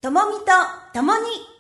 ともみとともに。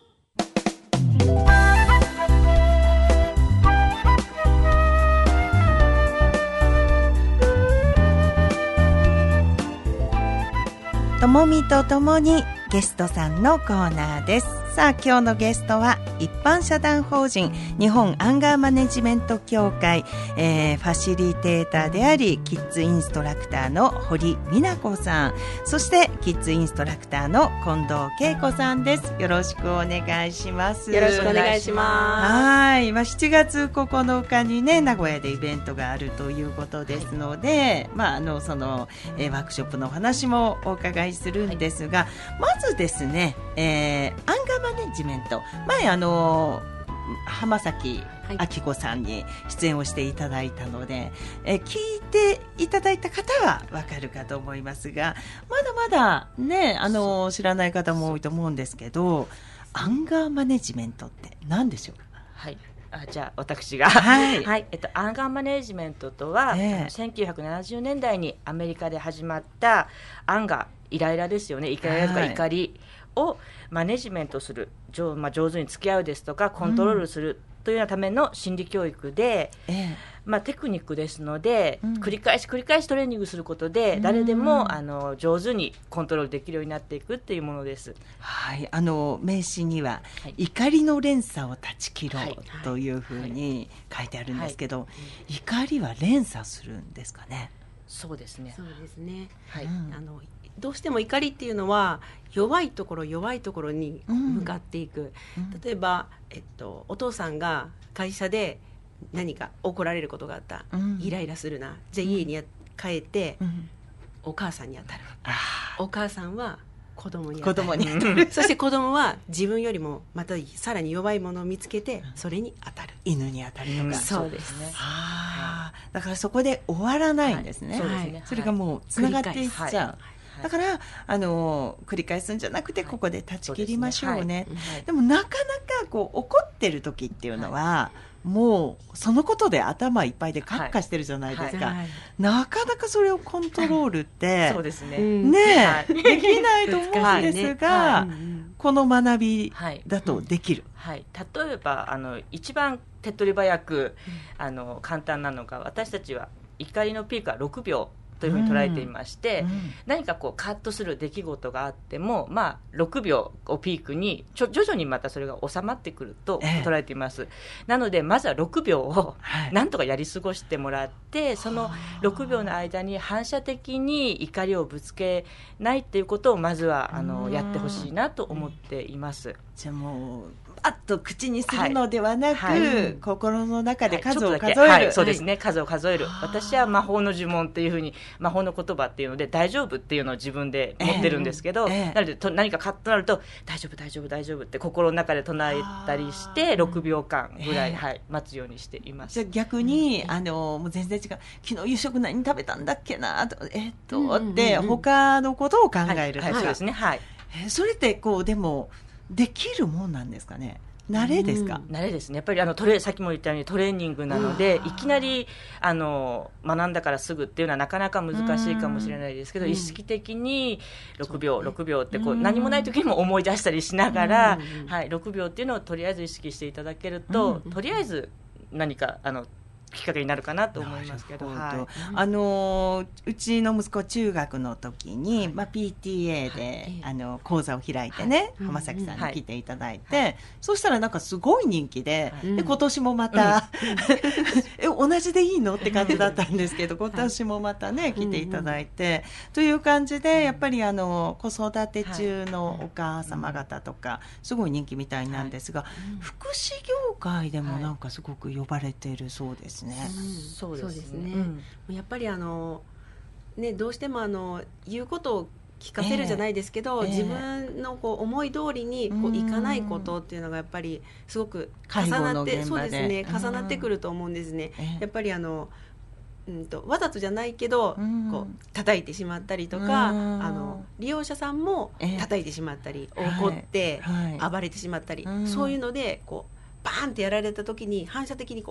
ともみとともにゲストさんのコーナーです。さあ、今日のゲストは一般社団法人日本アンガーマネジメント協会、ファシリテーターでありキッズインストラクターの堀美奈子さん、そしてキッズインストラクターの近藤恵子さんです。よろしくお願いします。 よろしくお願いします。 はい、7月9日にね、名古屋でイベントがあるということですので、ワークショップのお話もお伺いするんですが、まずですね、アンガーマネジメント、前浜崎明子さんに出演をしていただいたので、聞いていただいた方はわかるかと思いますが、まだまだね、知らない方も多いと思うんですけど、アンガーマネジメントって何でしょうか？ はい、じゃあ私が、 はいはい、アンガーマネジメントとは、1970年代にアメリカで始まったアンガー、イライラですよね、イライラとか怒りをマネジメントする、上手に付き合うですとかコントロールするというようなための心理教育で、テクニックですので、繰り返しトレーニングすることで、誰でも上手にコントロールできるようになっていくっていうものです。 はい、名詞には、怒りの連鎖を断ち切ろうというふうに書いてあるんですけど、怒りは連鎖するんですかね？ そうですね。 そうですね。 はい。 どうしても怒りっていうのは弱いところに向かっていく、例えば、お父さんが会社で何か怒られることがあった、イライラするな、じゃあ家に帰って、お母さんに当たる、お母さんは子供に当たる、そして子供は自分よりもまたさらに弱いものを見つけてそれに当たる、 犬に当たるとか、 そうですね。 だからそこで終わらないんですね。 そうですね。 それがもうつながっていっちゃう。だから繰り返すんじゃなくて、ここで断ち切りましょうね。でもなかなか怒ってる時っていうのは、もうそのことで頭いっぱいでカッカしてるじゃないですか。なかなかそれをコントロールってそうですね。 できないと思うんですが、この学びだとできる。 例えば一番手っ取り早く簡単なのが、私たちは怒りのピークは6秒というふうに捉えていまして、何かカッとする出来事があっても、6秒をピークに徐々にまたそれが収まってくると捉えています。なのでまずは6秒をなんとかやり過ごしてもらって、その6秒の間に反射的に怒りをぶつけないっていうことをまずはやってほしいなと思っています。 じゃあもうあっと口にするのではなく、心の中で数を数える、 そうですね、数を数える。私は魔法の呪文っていうふうに、魔法の言葉っていうので大丈夫っていうのを自分で持ってるんですけど、なので何かカッとなると大丈夫大丈夫大丈夫って心の中で唱えたりして6秒間ぐらい、待つようにしています。 じゃあ逆に、もう全然違う、昨日夕食何食べたんだっけなって他のことを考える。 そうですね。 それってでもできるもんなんですかね？慣れですか？ 慣れですね。やっぱりさっきも言ったようにトレーニングなので、いきなり学んだからすぐっていうのはなかなか難しいかもしれないですけど、意識的に6秒って何もない時にも思い出したりしながら、6秒っていうのをとりあえず意識していただけると、とりあえず何かきっかけになるかなと思いますけど、 うちの息子中学の時に、PTA で、講座を開いてね、浜崎さんに来ていただいて、そうしたらなんかすごい人気で、今年もまた、同じでいいのって感じだったんですけど、今年もまたね来ていただいて、という感じで、やっぱり子育て中のお母様方とかすごい人気みたいなんですが、福祉業界でもなんかすごく呼ばれているそうですね。 そうですね。やっぱりどうしても言うことを聞かせるじゃないですけど、自分の思い通りにいかないことっていうのがやっぱぱりすごく重なって、そうですね、重なってくると思うんですね。やっぱりわざとじゃないけど叩いてしまったりとか、利用者さんも叩いてしまったり、怒って暴れてしまったり、そういうのでバーンってやられた時に反射的にカッ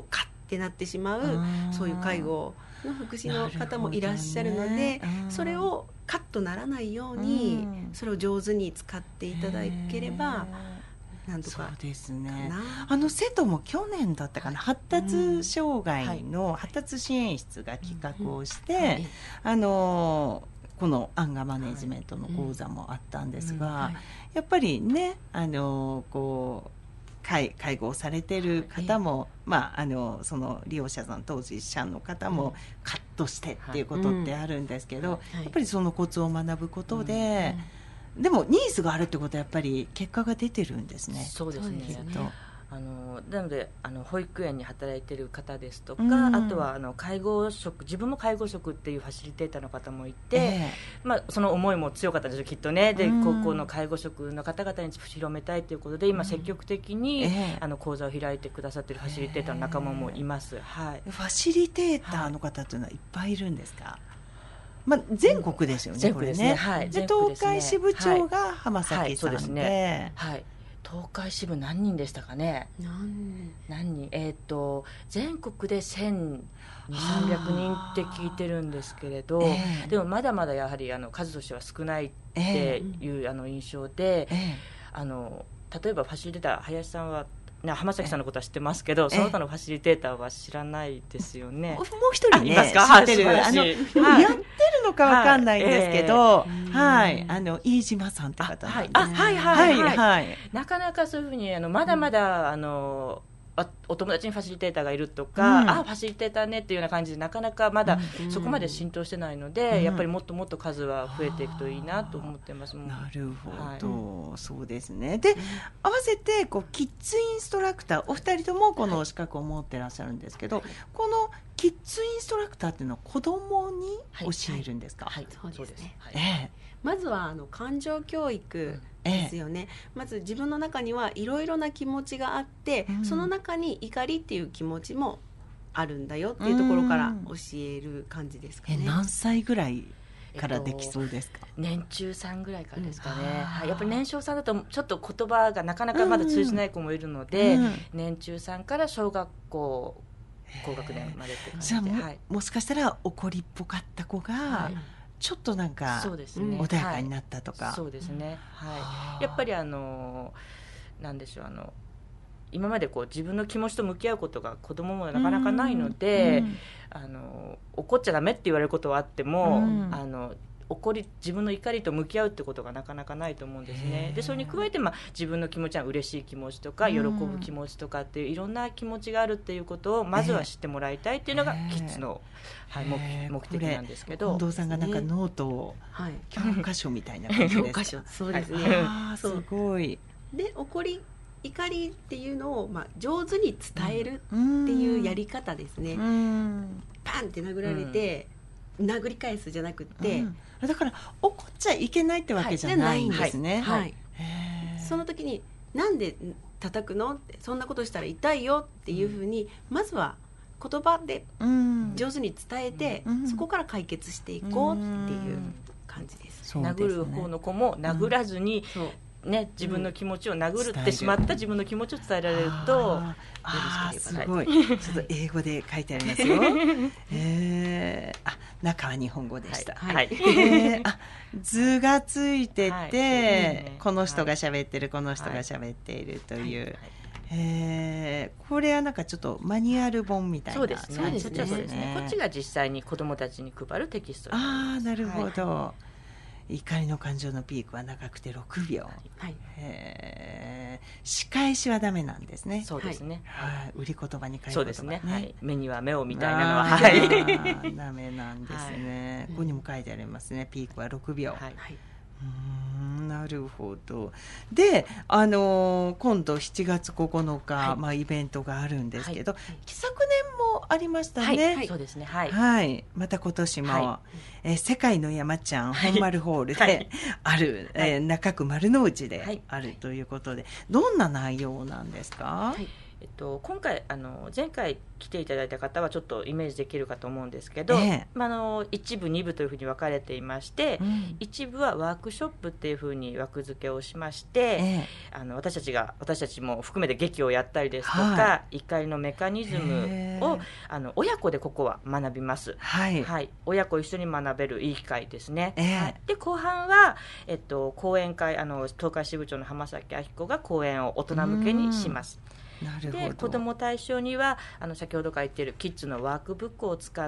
ってなってしまうそういう介護の福祉の方もいらっしゃるので、それをカッとならないようにそれを上手に使っていただければなんとか。 そうですね。瀬戸も去年だったかな、発達障害の発達支援室が企画をして、このアンガーマネジメントの講座もあったんですが、やっぱりね、こう介護をされている方も、その利用者さん当事者の方もカットしてっていうことってあるんですけど、やっぱりそのコツを学ぶことで、でもニーズがあるってことはやっぱり結果が出てるんですね。 そうですね。なので保育園に働いている方ですとか、あとは介護職、自分も介護職っていうファシリテーターの方もいて、その思いも強かったんですよきっとね。で、高校の介護職の方々に広めたいということで今積極的に講座を開いてくださっているファシリテーターの仲間もいます。はい。 ファシリテーターの方というのはいっぱいいるんですか？全国ですよね。 全国ですね。 はい。で、東海支部長が浜崎さんで、 そうですね。はい。東海支部何人でしたかね。何人全国で1200、300人って聞いてるんですけれど、でもまだまだやはり数としては少ないっていう印象で、例えばファシリテーター林さんは浜崎さんのことは知ってますけど、その他のファシリテーターは知らないですよね。 もう一人ね、 いますか？ 知ってる。やってるのかわかんないんですけど、飯島さんって方なんです。 はい。なかなかそういうふうにまだまだお友達にファシリテーターがいるとか、ファシリテーターねっていうような感じでなかなかまだそこまで浸透してないので、やっぱりもっともっと数は増えていくといいなと思ってます。 なるほど、そうですね。で、合わせてキッズインストラクター、お二人ともこの資格を持ってらっしゃるんですけど、このキッズインストラクターっていうのは子供に教えるんですか？ そうですね。まずは感情教育ですよね。まず自分の中にはいろいろな気持ちがあって、その中に怒りっていう気持ちもあるんだよっていうところから教える感じですかね。 何歳ぐらいからできそうですか？ 年中さんぐらいからですかね。やっぱり年少さんだとちょっと言葉がなかなかまだ通じない子もいるので、年中さんから小学校高学年までって感じで。 じゃあもしかしたら怒りっぽかった子が、ちょっとなんか穏やかになったとか。 そうですね。はい。やっぱりなんでしょう、今まで自分の気持ちと向き合うことが子供もなかなかないので、怒っちゃダメって言われることはあっても、自分の怒りと向き合うってことがなかなかないと思うんですね。でそれに加えて、自分の気持ちは嬉しい気持ちとか喜ぶ気持ちとかっていういろんな気持ちがあるっていうことをまずは知ってもらいたいっていうのがキッズの、目的なんですけど、 近藤さんがなんかノートを、教科書みたいな感じですか？ 教科書、そうですね。 すごい。 で怒りっていうのを、上手に伝えるっていうやり方ですね。パンって殴られて、殴り返すじゃなくて、 だから怒っちゃいけないってわけじゃないんですね。 その時になんで叩くのって、そんなことしたら痛いよっていうふうに、まずは言葉で上手に伝えて、そこから解決していこうっていう感じです。 殴る方の子も殴らずに、自分の気持ちを殴ってしまった自分の気持ちを伝えられると、 すごい。ちょっと英語で書いてありますよ。中は日本語でした。図がついてて、この人が喋ってる、この人が喋っているという。これはなんかちょっとマニュアル本みたいな。 そうですね。こっちが実際に子どもたちに配るテキスト。 なるほど。怒りの感情のピークは長くて6秒。仕返しはダメなんですね。 そうですね。 売り言葉に変える言葉ね。 そうですね。目には目をみたいなのはダメなんですね。ここにも書いてありますね。ピークは6秒。なるほど。で、今度7月9日、イベントがあるんですけど、昨年もありましたね。 そうですね。 また今年も、世界の山ちゃん本丸ホールである、中区丸の内であるということで、どんな内容なんですか？ 今回前回来ていただいた方はちょっとイメージできるかと思うんですけど、1部2部というふうに分かれていまして、1部はワークショップっていうふうに枠付けをしまして、私たちも含めて劇をやったりですとか、怒りのメカニズムを親子でここは学びます、親子一緒に学べるいい機会ですね、で後半は、講演会、東海支部長の浜崎明子が講演を大人向けにします。で子ども対象には先ほどから言っているキッズのワークブックを使って、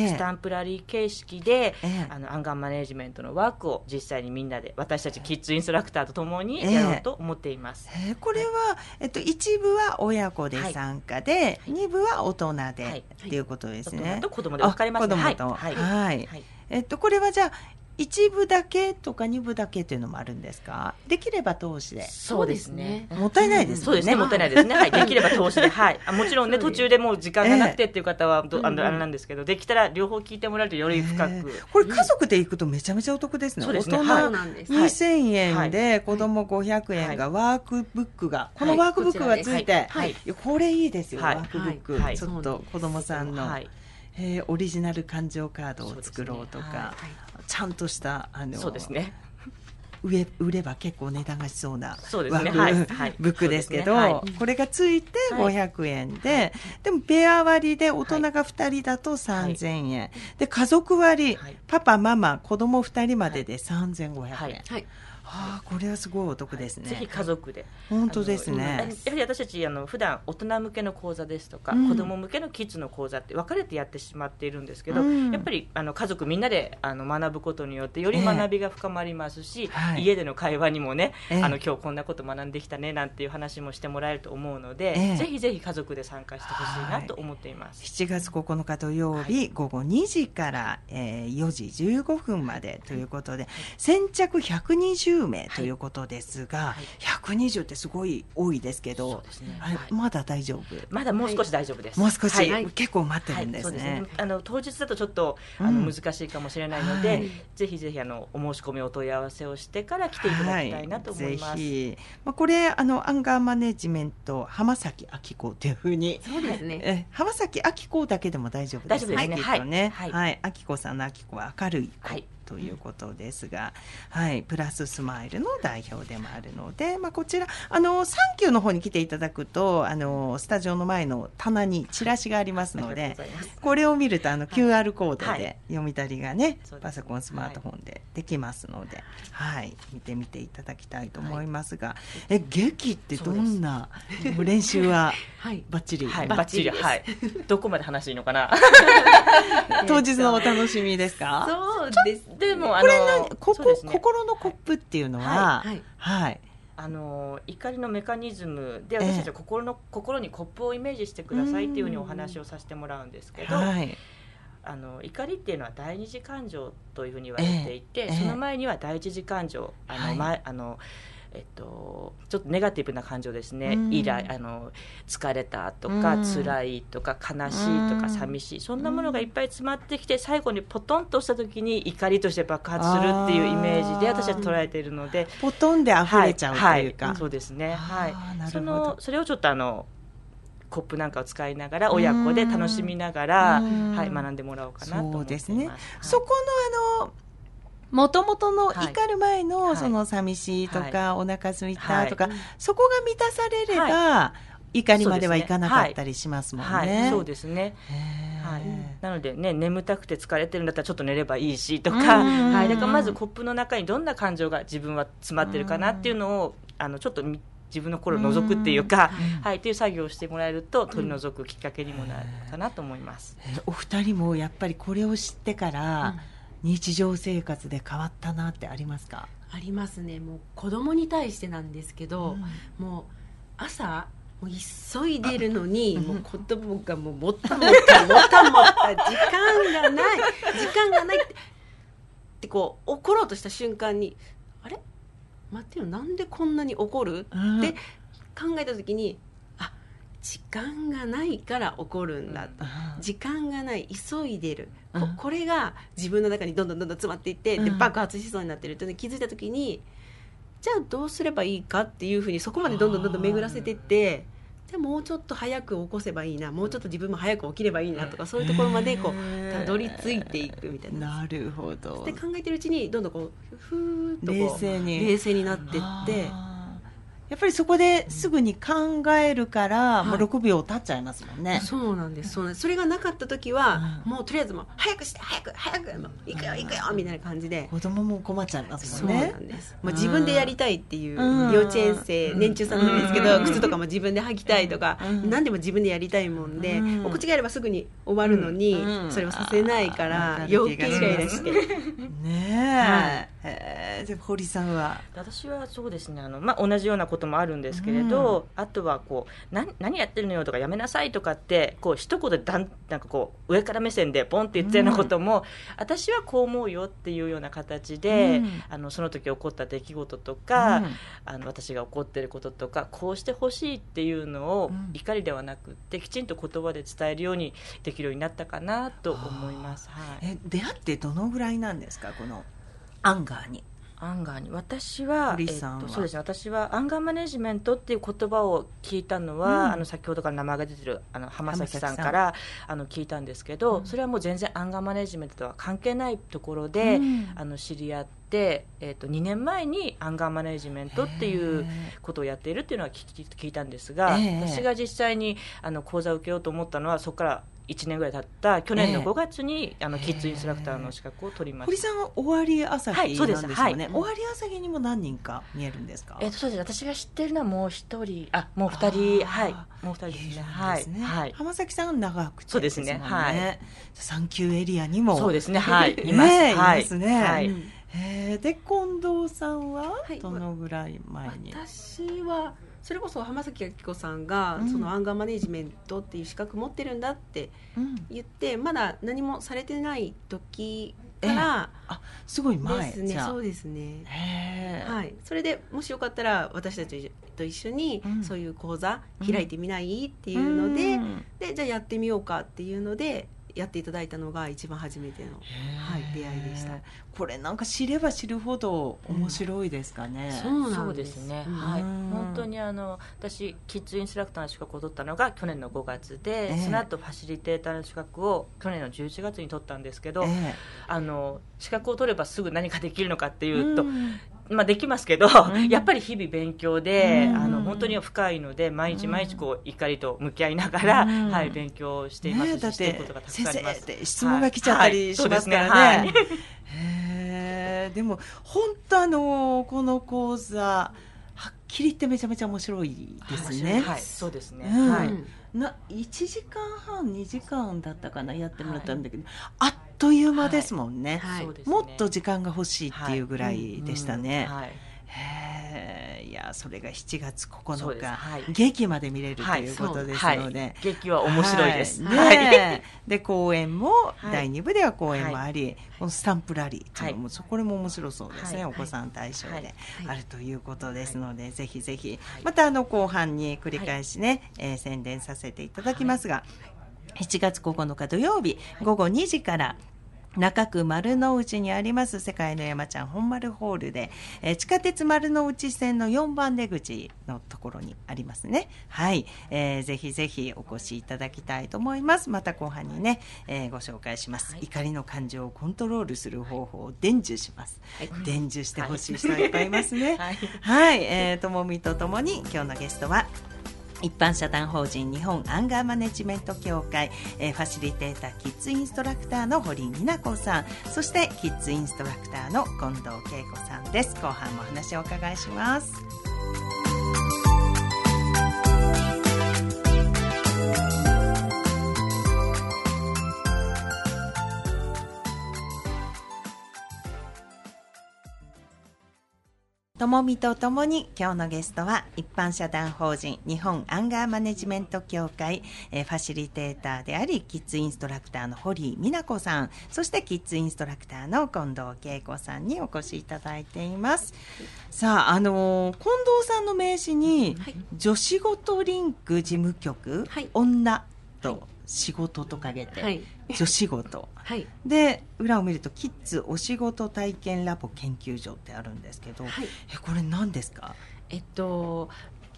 スタンプラリー形式で、アンガーマネジメントのワークを実際にみんなで私たちキッズインストラクターとともにやろうと思っています、 これは、1部は親子で参加で、2部は大人で、っていうことですね。 大人と子どもで分かれますね。 これはじゃあ1部だけとか2部だけというのもあるんですか？できれば通しで。 そうですね。 もったいないですね。 そうですね、もったいないですね。できれば通しで、もちろんね、途中でもう時間がなくてっていう方はあれなんですけど、できたら両方聞いてもらえるとより深く。 これ家族で行くとめちゃめちゃお得ですね。大人2000円で子供500円がワークブックが、このワークブックがついて、これいいですよ、ワークブック。ちょっと子供さんのオリジナル感情カードを作ろうとか、ちゃんとしたそうですね、 売れば結構値段がしそうなワークブックですけど、これがついて500円で、でもペア割りで大人が2人だと3000円で、家族割、パパママ子供2人までで3500円。これはすごいお得ですね。 ぜひ家族で。 本当ですね。 やはり私たち普段大人向けの講座ですとか、子供向けのキッズの講座って分かれてやってしまっているんですけど、やっぱり家族みんなで学ぶことによってより学びが深まりますし、家での会話にもね、今日こんなこと学んできたねなんていう話もしてもらえると思うので、ぜひぜひ家族で参加してほしいなと思っています。 7月9日土曜日、午後2時から、4時15分までということで、先着120名ということですが、120ってすごい多いですけど、まだ大丈夫？ まだもう少し大丈夫です。 もう少し、結構待ってるんですね。 当日だとちょっと難しいかもしれないので、ぜひぜひお申し込みお問い合わせをしてから来ていただきたいなと思います。 ぜひ、これアンガーマネジメント浜崎明子というふうに、 そうですね、 浜崎明子だけでも大丈夫ですね。きっとね、明子さんの明子は明るい子ということですが、プラススマイルの代表でもあるので、こちらサンキューの方に来ていただくとスタジオの前の棚にチラシがありますので、これを見るとQR コードで読み取りがね、パソコンスマートフォンでできますので、見てみていただきたいと思いますが、劇ってどんな練習はバッチリ、 バッチリ、どこまで話していいのかな当日のお楽しみですか？ そうです。 でもこれ心のコップっていうのは、 怒りのメカニズムで私たちは心にコップをイメージしてくださいっていうふうにお話をさせてもらうんですけど、怒りっていうのは第二次感情というふうに言われていて、その前には第一次感情、ちょっとネガティブな感情ですね、疲れたとか辛いとか悲しいとか寂しい、そんなものがいっぱい詰まってきて、最後にポトンとした時に怒りとして爆発するっていうイメージで私は捉えているので、 ポトンで溢れちゃうというか、 そうですね、それをちょっとコップなんかを使いながら親子で楽しみながら、学んでもらおうかなと思っています。 そうですね、そこのもともとの怒る前のその寂しいとか、お腹空いたとか、そこが満たされれば、怒りまではいかなかったりしますもんね。 そうですね。なのでね、眠たくて疲れてるんだったらちょっと寝ればいいしとか、だからまずコップの中にどんな感情が自分は詰まってるかなっていうのをちょっと自分の心を覗くっていうか、っていう作業をしてもらえると取り除くきっかけにもなるかなと思います。 お二人もやっぱりこれを知ってから、日常生活で変わったなってありますか？ ありますね。もう子供に対してなんですけど、もう朝もう急いでるのに、もう子供がもうもった時間がないってこう怒ろうとした瞬間に、あれ待ってよ、なんでこんなに怒るって考えた時に、時間がないから怒るんだ、時間がない、急いでる、これが自分の中にどんどん詰まっていって、で爆発しそうになってるって気づいた時に、じゃあどうすればいいかっていうふうにそこまでどんどん巡らせていって、 じゃあもうちょっと早く起こせばいいな、もうちょっと自分も早く起きればいいなとか、そういうところまでこうたどり着いていくみたいな。 なるほど。 で考えてるうちにどんどんこうふーっとこう冷静になってって、 やっぱりそこですぐに考えるから、もう6秒経っちゃいますもんね。 そうなんです。それがなかった時は、もうとりあえずもう早くして早くもう行くよみたいな感じで、 子供も困っちゃいますもんね。 そうなんです。もう自分でやりたいっていう幼稚園生、年中さんなんですけど、靴とかも自分で履きたいとか、何でも自分でやりたいもんで、お口がやればすぐに終わるのに、それをさせないから余計イライラしてねえ。で堀さんは。 私はそうですね、同じようなこともあるんですけれど、あとはこう何やってるのよとかやめなさいとかってこう一言でなんかこう上から目線でポンって言ったようなことも、私はこう思うよっていうような形で、その時起こった出来事とか、私が怒ってることとかこうしてほしいっていうのを、怒りではなくってきちんと言葉で伝えるようにできるようになったかなと思います。 出会ってどのぐらいなんですか、このアンガーに。 私は、そうですね、私はアンガーマネジメントっていう言葉を聞いたのは、先ほどから名前が出てる浜崎さんから聞いたんですけど、それはもう全然アンガーマネジメントとは関係ないところで、知り合って、2年前にアンガーマネジメントっていうことをやっているっていうのは聞いたんですが、私が実際に講座を受けようと思ったのはそこから1年ぐらい経った去年の5月に、キッズインストラクターの資格を取りました。 堀さんは終わり朝日なんですよね。 はい、 終わり朝日にも何人か見えるんですか。 そうです。私が知ってるのはもう1人、もう2人、はい、もう2人ですね。はい。 浜崎さんが長くて、 そうですね。はい。 産休エリアにもそうですね。はい。います。いますね。はい。で近藤さんはどのぐらい前に。 私はそれこそ浜崎明子さんが、そのアンガーマネジメントっていう資格持ってるんだって言って、まだ何もされてない時から、 すごい前ですね。そうですね。はい。それでもしよかったら私たちと一緒にそういう講座開いてみないっていうので、じゃあやってみようかっていうのでやっていただいたのが一番初めての、出会いでした。 これなんか知れば知るほど面白いですかね。 そうですね。はい。本当に私キッズインストラクターの資格を取ったのが去年の5月で、その後ファシリテーターの資格を去年の11月に取ったんですけど、資格を取ればすぐ何かできるのかっていうと、できますけど、やっぱり日々勉強で、本当に深いので毎日毎日こう怒りと向き合いながら、勉強していますし、していることがたくさんあります。 先生って質問が来ちゃったりしますからね。でも本当この講座はっきり言ってめちゃめちゃ面白いですね。 そうですね。 1時間半2時間だったかな、やってもらったんだけど、あっという間ですもんね。もっと時間が欲しいっていうぐらいでしたね。いや、それが7月9日、劇まで見れるということですので、 劇は面白いです。 で公演も、第2部では公演もあり、このスタンプラリーっていうのも、これも面白そうですね。お子さん対象であるということですので、ぜひぜひまた後半に繰り返しね、宣伝させていただきますが、7月9日土曜日午後2時から中区丸の内にあります世界の山ちゃん本丸ホールで、地下鉄丸の内線の4番出口のところにありますね。はい、ぜひぜひお越しいただきたいと思います。また後半にね、ご紹介します。怒りの感情をコントロールする方法を伝授します。伝授してほしい人がいっぱいいますね。はい、ともみとともに今日のゲストは一般社団法人日本アンガーマネジメント協会、ファシリテーターキッズインストラクターの堀美奈子さん、そしてキッズインストラクターの近藤恵子さんです。後半もお話をお伺いします。ともみとともに今日のゲストは一般社団法人日本アンガーマネジメント協会、ファシリテーターでありキッズインストラクターの堀美奈子さん、そしてキッズインストラクターの近藤恵子さんにお越しいただいています。さあ、近藤さんの名刺に、女子ごとリンク事務局、女と仕事とかけて、女子ごと、で裏を見るとキッズお仕事体験ラボ研究所ってあるんですけど、これ何ですか？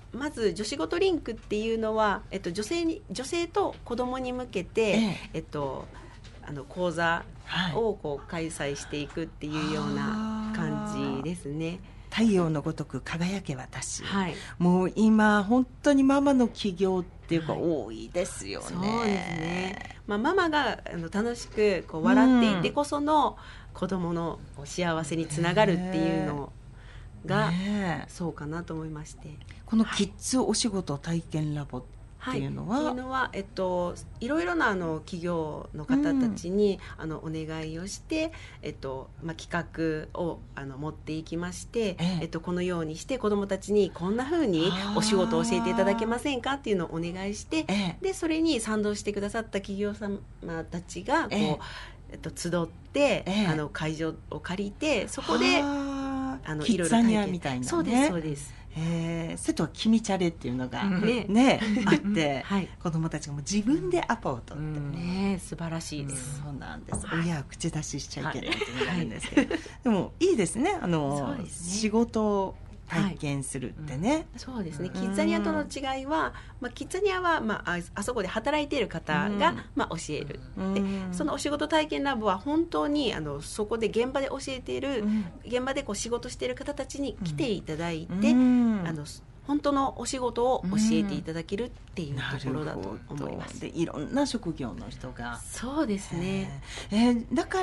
まず女子ごとリンクっていうのは、女性と子供に向けて、講座をこう開催していくっていうような感じですね。 太陽のごとく輝け私、 はい、 もう今本当にママの起業っていうか多いですよね。 そうですね、ママが楽しくこう笑っていてこその子供の幸せにつながるっていうのが、そうかなと思いまして、 このキッズお仕事体験ラボっていうのは、 いろいろな企業の方たちに、お願いをして、企画を持っていきまして、このようにして子どもたちにこんな風にお仕事を教えていただけませんかっていうのをお願いして、でそれに賛同してくださった企業様たちがこう、集って、会場を借りて、そこでキッザニアみたいなね。 そうですそうです。 瀬戸は君チャレっていうのがねあって、はい、子どもたちがもう自分でアポを取ってね、 素晴らしいです。 そうなんです。親は口出ししちゃいけないっていうのがあるんですけど、でもいいですね。そうですね、仕事を体験するってね、 そうですね。キッザニアとの違いは、キッザニアは、あそこで働いている方が、教える。でそのお仕事体験ラボは本当にそこで現場で教えている、現場でこう仕事している方たちに来ていただいて、本当のお仕事を教えていただけるっていうところだと思います。 でいろんな職業の人が、 そうですね、 だから、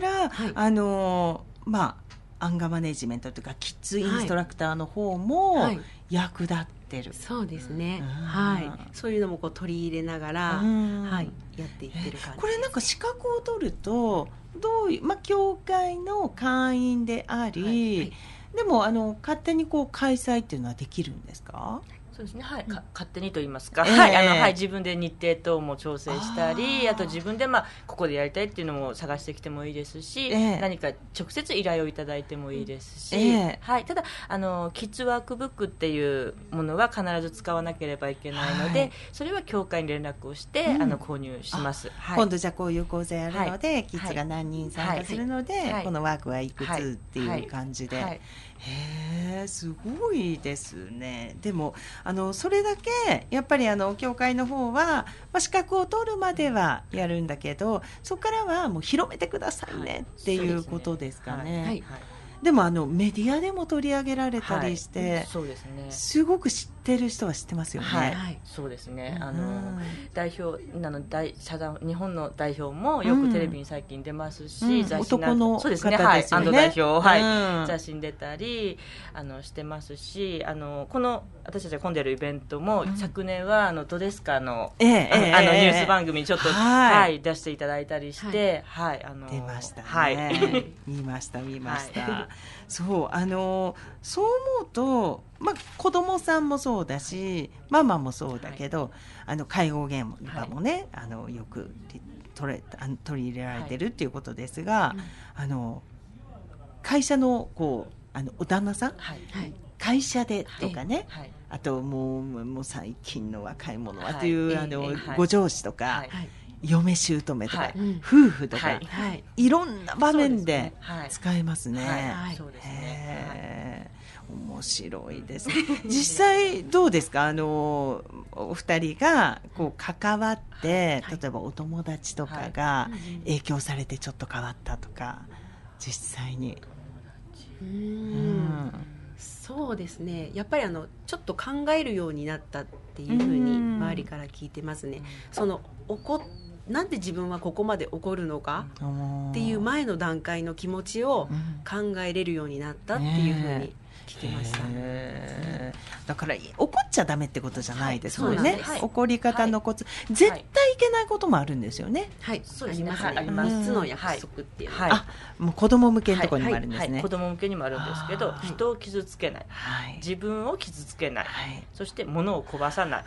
アンガーマネジメントというかキッズインストラクターの方も役立ってる、 そうですね、そういうのもこう取り入れながら、やっていってる感じ。 これなんか資格を取るとどういう、教会の会員であり、でも勝手にこう開催っていうのはできるんですか？ そうですね、勝手にと言いますか、自分で日程等も調整したり、あと自分でここでやりたいっていうのも探してきてもいいですし、何か直接依頼をいただいてもいいですし、ただキッズワークブックっていうものは必ず使わなければいけないので、それは教会に連絡をして、購入します。 今度じゃあこういう講座やるので、キッズが何人参加するので、このワークはいくつっていう感じで、すごいですね。でもそれだけやっぱり教会の方は、資格を取るまではやるんだけど、そこからはもう広めてくださいねっていうことですかね。でもメディアでも取り上げられたりして、 そうですね、 すごく知ってる人は知ってますよね。 そうですね、代表日本の代表もよくテレビに最近出ますし、雑誌男の方ですよね。 安藤代表、雑誌に出たりしてますし、この私たちが混んでるイベントも、昨年はドデスカのニュース番組にちょっと出していただいたりして、 出ましたね。見ました。そうそう思うと、子供さんもそうだしママもそうだけど、介護現場もね、よく取り入れられてるっていうことですが、会社のこうお旦那さん、会社でとかね、あともう最近の若い者はという、ご上司とか、嫁姑とか、夫婦とか、いろんな場面で使えますね。面白いです。実際どうですか？お二人がこう関わって、例えばお友達とかが影響されてちょっと変わったとか、実際に。 そうですね、やっぱりちょっと考えるようになったっていうふうに周りから聞いてますね。なんで自分はここまで怒るのかっていう前の段階の気持ちを考えれるようになったっていうふうに聞きました。 だから怒っちゃダメってことじゃないですもんね。怒り方のコツ、絶対いけないこともあるんですよね。 そうですね、3つの約束っていうのは、もう子供向けのところにもあるんですね。 子供向けにもあるんですけど、人を傷つけない、自分を傷つけない、そして物を壊さない。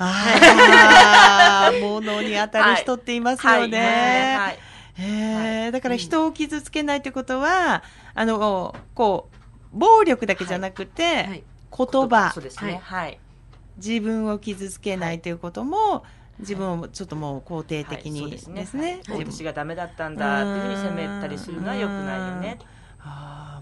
物に当たる人っていますよね。だから人を傷つけないということは、こう暴力だけじゃなくて、言葉、自分を傷つけないということも、自分をちょっともう肯定的にですね、 私がダメだったんだっていうふうに責めたりするのは良くないよね。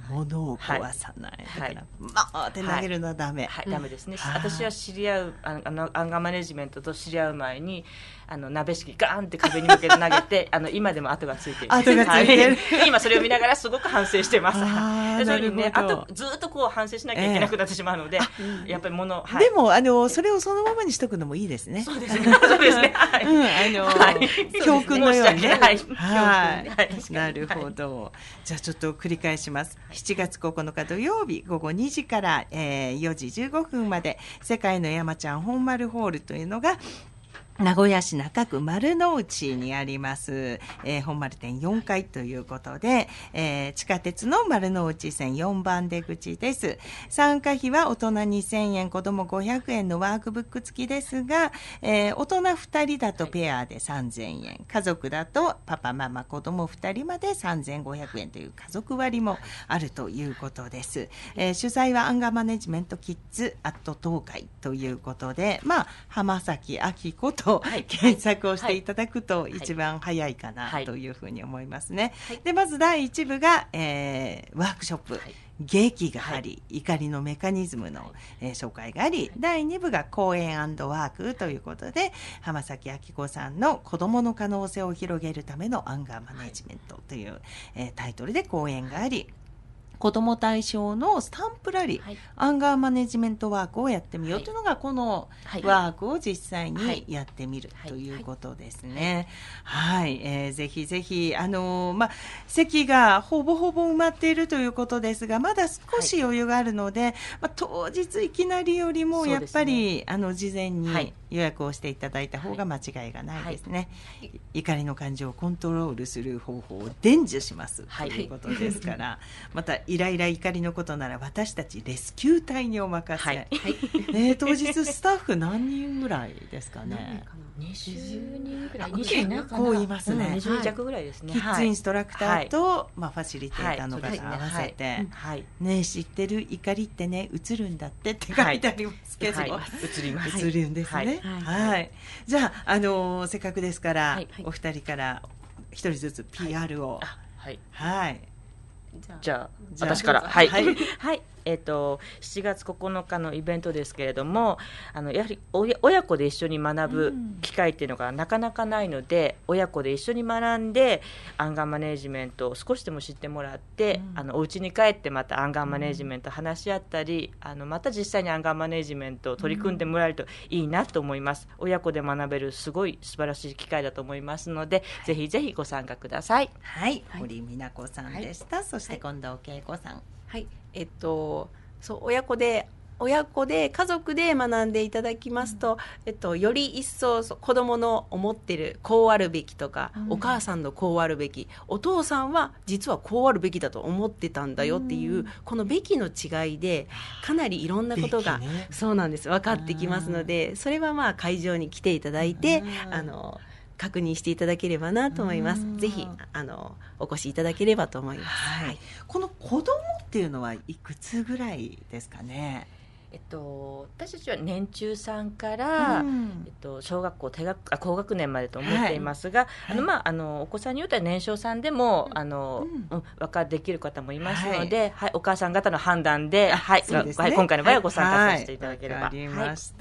物を壊さない、だからって投げるのはダメ、 ダメですね。私は知り合うアンガーマネジメントと知り合う前に鍋敷ガーンって壁に向けて投げて今でも跡がついている。 跡がついてる今それを見ながらすごく反省してます。そういうふうにね、ずっとこう反省しなきゃいけなくなってしまうので、やっぱりでもそれをそのままにしとくのもいいですね。 そうですね。そうですね。 教訓のようにね。 はい。 なるほど。じゃあちょっと繰り返します。7月9日土曜日午後2時から、4時15分まで世界の山ちゃん本丸ホールというのが名古屋市中区丸の内にあります、本丸店4階ということで、地下鉄の丸の内線4番出口です。参加費は大人2000円、子供500円のワークブック付きですが、大人2人だとペアで3000円、家族だとパパママ子供2人まで3500円という家族割もあるということです。主催はアンガーマネジメントキッズアット東海ということで、浜崎明子と検索をしていただくと一番早いかなというふうに思いますね。でまず第1部が、ワークショップ、劇があり、怒りのメカニズムの、紹介があり、第2部が講演&ワークということで浜崎明子さんの子どもの可能性を広げるためのアンガーマネジメントという、タイトルで講演があり、子ども対象のスタンプラリー、アンガーマネジメントワークをやってみようというのが、このワークを実際にやってみるということですね。ぜひぜひ席がほぼほぼ埋まっているということですが、まだ少し余裕があるので、当日いきなりよりもやっぱり、事前に予約をしていただいた方が間違いがないですね。怒りの感情をコントロールする方法を伝授しますということですから、またイライラ怒りのことなら私たちレスキュー隊にお任せ、当日スタッフ何人ぐらいですかね。 20人ぐらい、 結構いますね。 20弱ぐらいですね。 キッズインストラクターと、ファシリテーターの方合わせて、知ってる怒りってね映るんだってって書いてありますけど、映るんですね。じゃあ、せっかくですから、お二人から一人ずつ PR を。 じゃあ私から7月9日のイベントですけれども、やはり親子で一緒に学ぶ機会っていうのがなかなかないので、親子で一緒に学んでアンガーマネジメントを少しでも知ってもらって、お家に帰ってまたアンガーマネジメント話し合ったり、また実際にアンガーマネジメントを取り組んでもらえるといいなと思います。親子で学べるすごい素晴らしい機会だと思いますので、ぜひぜひご参加ください。 堀美奈子さんでした。そして近藤恵子さん。 そう親子で家族で学んでいただきますと、より一層子どもの思ってるこうあるべきとか、お母さんのこうあるべき、お父さんは実はこうあるべきだと思ってたんだよっていう、このべきの違いでかなりいろんなことが、そうなんです、分かってきますので、それは会場に来ていただいて確認していただければなと思います。ぜひお越しいただければと思います。 この子供っていうのはいくつぐらいですかね。 私たちは年中さんから、小学校高学年までと思っていますが、お子さんによっては年少さんでもできる方もいますので、お母さん方の判断で、今回の場合はご参加させていただければ。 わかりました。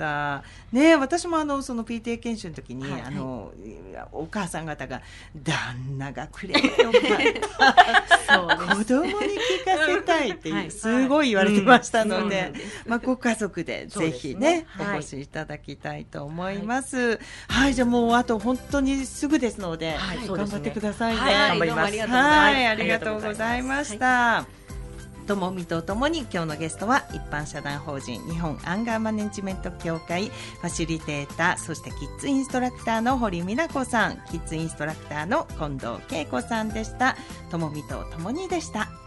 私もその PTA 研修の時に、お母さん方が旦那がくればよかった子供に聞かせたいってすごい言われてましたので、ご家族でぜひね、お越しいただきたいと思います。じゃあもうあと本当にすぐですので、頑張ってくださいね。 頑張ります。 ありがとうございました。ともみとともに今日のゲストは一般社団法人日本アンガーマネジメント協会ファシリテーター、そしてキッズインストラクターの堀美奈子さん、キッズインストラクターの近藤恵子さんでした。ともみとともにでした。